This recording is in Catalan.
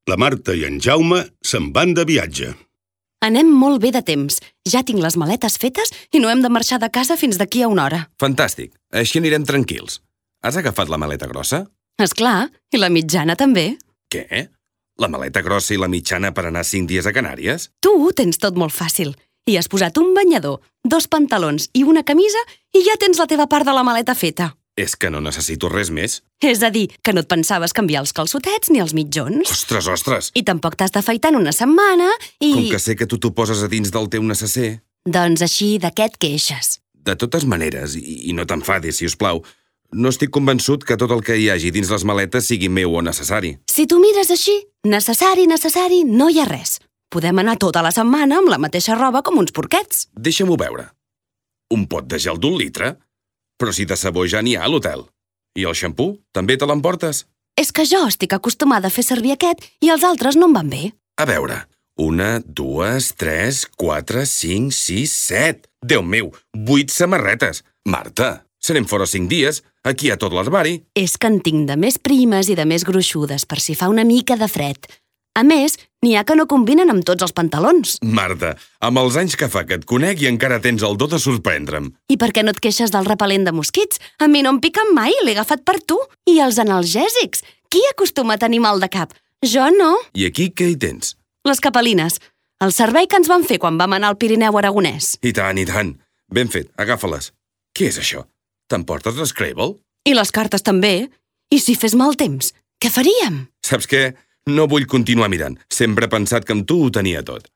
La Marta i en Jaume se'n van de viatge. Anem molt bé de temps. Ja tinc les maletes fetes i no hem de marxar de casa fins d'aquí a una hora. Fantàstic. Així anirem tranquils. Has agafat la maleta grossa? Esclar, i la mitjana també. Què? La maleta grossa i la mitjana per anar 5 dies a Canàries? Tu ho tens tot molt fàcil. Hi has posat un banyador, 2 pantalons i una camisa i ja tens la teva part de la maleta feta. És que no necessito res més. És a dir, que no et pensaves canviar els calçotets ni els mitjons. Ostres! I tampoc t'has d'afaitar en una setmana i... Com que sé que tu t'ho poses a dins del teu necesser. Doncs així, de què et queixes? De totes maneres, i no t'enfadis, si us plau, no estic convençut que tot el que hi hagi dins les maletes sigui meu o necessari. Si tu mires així, necessari, no hi ha res. Podem anar tota la setmana amb la mateixa roba com uns porquets. Deixa-m'ho veure. Un pot de gel d'1 litre? Però si de sabó ja n'hi ha a l'hotel. I el xampú, també te l'emportes? És que jo estic acostumada a fer servir aquest i els altres no em van bé. A veure, 1, 2, 3, 4, 5, 6, 7... Déu meu, 8 samarretes! Marta, serem fora 5 dies, aquí hi ha tot l'arbari. És que en tinc de més primes i de més gruixudes per si fa una mica de fred. A més, n'hi ha que no combinen amb tots els pantalons. Marta, amb els anys que fa que et conec i encara tens el do de sorprendre'm. I per què no et queixes del repel·lent de mosquits? A mi no em piquen mai, l'he agafat per tu. I els analgèsics? Qui acostuma a tenir mal de cap? Jo no. I aquí què hi tens? Les capelines. El servei que ens van fer quan vam anar al Pirineu aragonès. I tant. Ben fet, agafa-les. Què és això? T'emportes l'Scrabble? I les cartes també. I si fes mal temps, què faríem? Saps què? No vull continuar mirant. Sempre he pensat que amb tu ho tenia tot.